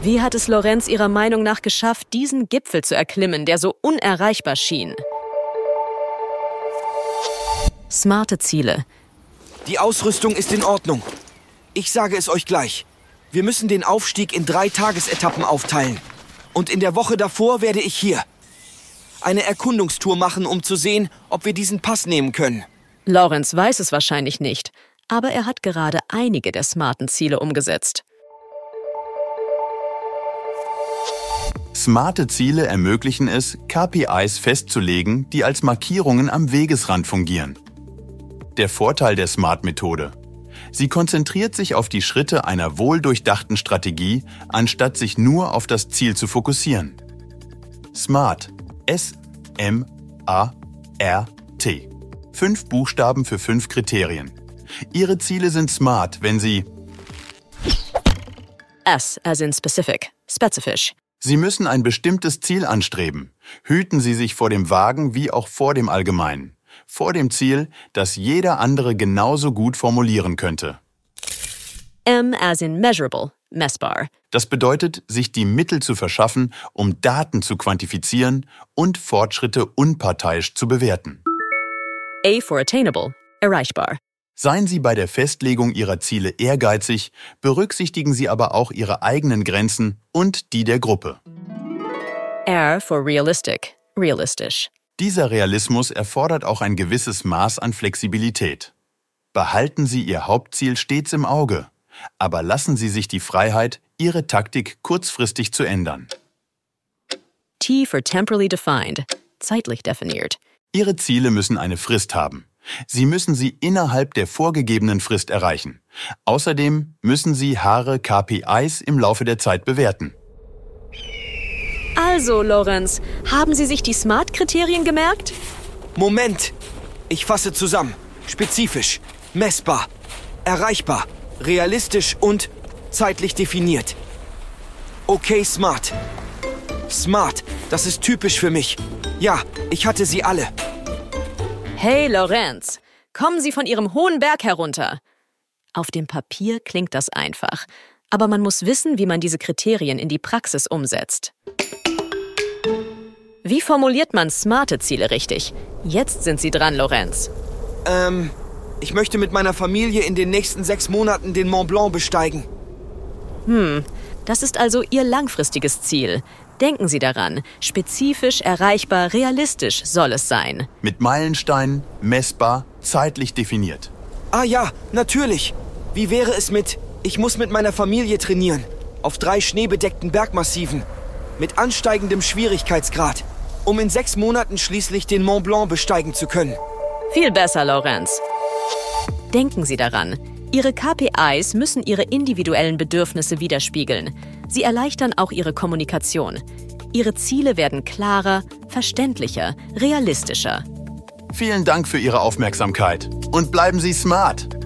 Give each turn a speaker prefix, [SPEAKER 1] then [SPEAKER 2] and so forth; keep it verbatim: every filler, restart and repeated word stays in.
[SPEAKER 1] Wie hat es Lorenz ihrer Meinung nach geschafft, diesen Gipfel zu erklimmen, der so unerreichbar schien? Smarte Ziele.
[SPEAKER 2] Die Ausrüstung ist in Ordnung. Ich sage es euch gleich. Wir müssen den Aufstieg in drei Tagesetappen aufteilen. Und in der Woche davor werde ich hier eine Erkundungstour machen, um zu sehen, ob wir diesen Pass nehmen können.
[SPEAKER 1] Lorenz weiß es wahrscheinlich nicht, aber er hat gerade einige der smarten Ziele umgesetzt.
[SPEAKER 3] Smarte Ziele ermöglichen es, K P Is festzulegen, die als Markierungen am Wegesrand fungieren. Der Vorteil der Smart-Methode: Sie konzentriert sich auf die Schritte einer wohldurchdachten Strategie, anstatt sich nur auf das Ziel zu fokussieren. Smart. S M A R T. Fünf Buchstaben für fünf Kriterien. Ihre Ziele sind smart, wenn sie
[SPEAKER 1] S as in specific, spezifisch.
[SPEAKER 3] Sie müssen ein bestimmtes Ziel anstreben. Hüten Sie sich vor dem Vagen wie auch vor dem Allgemeinen. Vor dem Ziel, das jeder andere genauso gut formulieren könnte.
[SPEAKER 1] M as in measurable, messbar.
[SPEAKER 3] Das bedeutet, sich die Mittel zu verschaffen, um Daten zu quantifizieren und Fortschritte unparteiisch zu bewerten.
[SPEAKER 1] A for attainable, erreichbar.
[SPEAKER 3] Seien Sie bei der Festlegung Ihrer Ziele ehrgeizig, berücksichtigen Sie aber auch Ihre eigenen Grenzen und die der Gruppe.
[SPEAKER 1] R for realistic, realistisch.
[SPEAKER 3] Dieser Realismus erfordert auch ein gewisses Maß an Flexibilität. Behalten Sie Ihr Hauptziel stets im Auge, aber lassen Sie sich die Freiheit, Ihre Taktik kurzfristig zu ändern.
[SPEAKER 1] T for temporally defined, zeitlich definiert.
[SPEAKER 3] Ihre Ziele müssen eine Frist haben. Sie müssen sie innerhalb der vorgegebenen Frist erreichen. Außerdem müssen Sie Haare K P Is im Laufe der Zeit bewerten.
[SPEAKER 1] Also, Lorenz, haben Sie sich die Smart-Kriterien gemerkt?
[SPEAKER 2] Moment! Ich fasse zusammen. Spezifisch, messbar, erreichbar, realistisch und zeitlich definiert. Okay, Smart. Smart, das ist typisch für mich. Ja, ich hatte sie alle.
[SPEAKER 1] Hey, Lorenz, kommen Sie von Ihrem hohen Berg herunter. Auf dem Papier klingt das einfach, aber man muss wissen, wie man diese Kriterien in die Praxis umsetzt. Wie formuliert man smarte Ziele richtig? Jetzt sind Sie dran, Lorenz.
[SPEAKER 2] Ähm, ich möchte mit meiner Familie in den nächsten sechs Monaten den Mont Blanc besteigen.
[SPEAKER 1] Hm, das ist also Ihr langfristiges Ziel. Denken Sie daran, spezifisch, erreichbar, realistisch soll es sein.
[SPEAKER 3] Mit Meilensteinen, messbar, zeitlich definiert.
[SPEAKER 2] Ah ja, natürlich. Wie wäre es mit, ich muss mit meiner Familie trainieren, auf drei schneebedeckten Bergmassiven, mit ansteigendem Schwierigkeitsgrad, um in sechs Monaten schließlich den Mont Blanc besteigen zu können.
[SPEAKER 1] Viel besser, Lorenz. Denken Sie daran, Ihre K P Is müssen Ihre individuellen Bedürfnisse widerspiegeln. Sie erleichtern auch Ihre Kommunikation. Ihre Ziele werden klarer, verständlicher, realistischer.
[SPEAKER 3] Vielen Dank für Ihre Aufmerksamkeit und bleiben Sie smart!